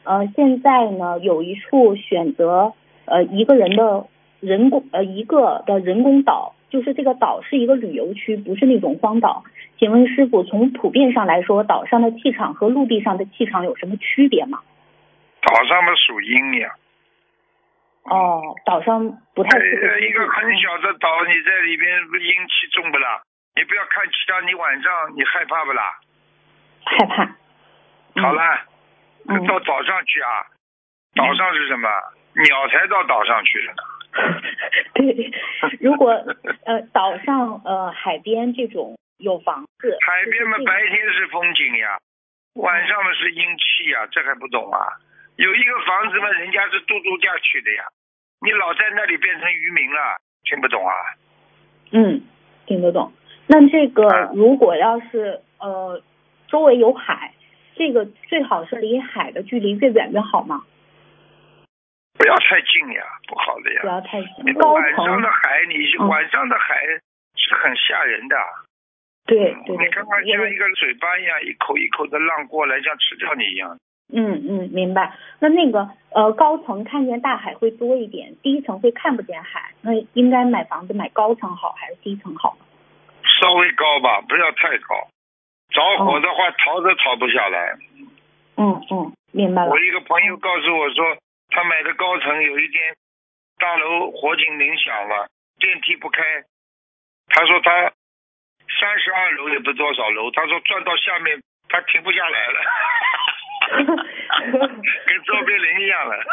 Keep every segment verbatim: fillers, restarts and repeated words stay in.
呃，现在呢有一处选择呃一个人的人工呃一个的人工岛，就是这个岛是一个旅游区，不是那种荒岛。请问师傅，从普遍上来说，岛上的气场和陆地上的气场有什么区别吗？ 岛上嘛属阴呀。 哦，岛上不太适合、 呃。一个很小的岛，你在里边阴气重不啦？你不要看其他，你晚上你害怕不啦？ 害怕。 嗯、好了， 嗯、 到岛上去啊！岛上是什么？嗯、鸟才到岛上去的呢。 对，如果呃岛上呃海边这种有房子， 海边嘛白天是风景呀，晚上嘛是阴气呀，这还不懂啊？有一个房子嘛，人家是度度假去的呀，你老在那里变成渔民了，听不懂啊？ 嗯，听得懂。那这个如果要是呃周围有海，这个最好是离海的距离越远越好吗？ 不要太近呀，不好的呀。 不要太近。 那个晚上的海，你、嗯、晚上的海是很吓人的。 对对对。 你看看像一个嘴巴一样，一口一口的浪过来，像吃掉你一样。 嗯嗯，明白。那那个呃高层看见大海会多一点，低层会看不见海，那应该买房子买高层好还是低层好？ 稍微高吧，不要太高。着火的话，哦、逃都逃不下来。 嗯嗯，明白了。 我一个朋友告诉我说，他买的高层有一天大楼火警铃响了，电梯不开，他说他三十二楼也不多少楼，他说转到下面他停不下来了。跟周边人一样了。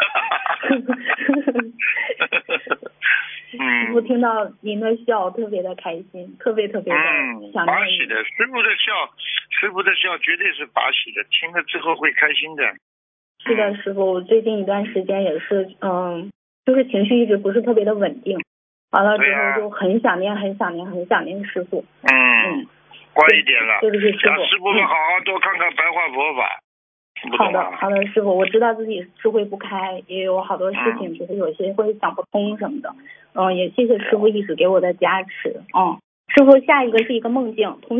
师傅听到您的笑特别的开心，特别特别的想念。 嗯，拔喜的，师傅的笑，师傅的笑绝对是拔喜的，听了之后会开心的。 是的，师傅，我最近一段时间也是，嗯，就是情绪一直不是特别的稳定，完了之后就很想念，很想念，很想念师傅。 嗯，嗯乖一点了， 对不起，师傅。 让师傅们好好多看看白话佛法。 嗯、好的，好的，师傅，我知道自己智慧不开，也有好多事情，就是有些会想不通什么的。嗯，也谢谢师傅一直给我的加持。嗯，师傅，下一个是一个梦境，同